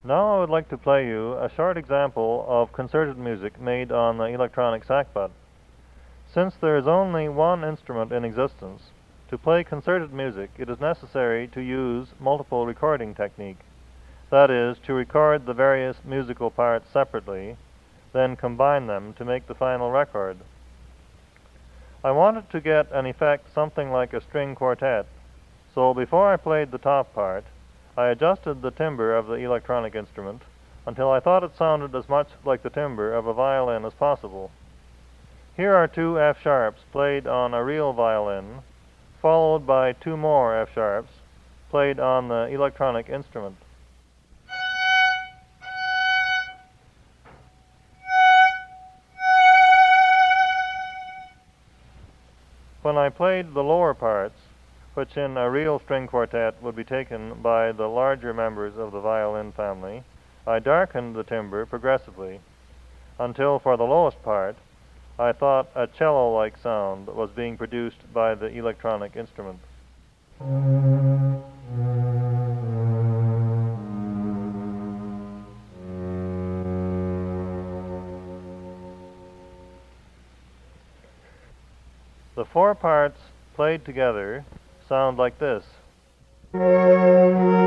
Now I would like to play you a short example of concerted music made on the electronic sackbut. Since there is only one instrument in existence, to play concerted music it is necessary to use multiple recording technique. That is, to record the various musical parts separately, then combine them to make the final record. I wanted to get an effect something like a string quartet, so before I played the top part, I adjusted the timbre of the electronic instrument until I thought it sounded as much like the timbre of a violin as possible. Here are two F sharps played on a real violin, followed by two more F sharps played on the electronic instrument. When I played the lower parts, which in a real string quartet would be taken by the larger members of the violin family, I darkened the timbre progressively, until for the lowest part, I thought a cello-like sound was being produced by the electronic instrument. The four parts played together sound like this.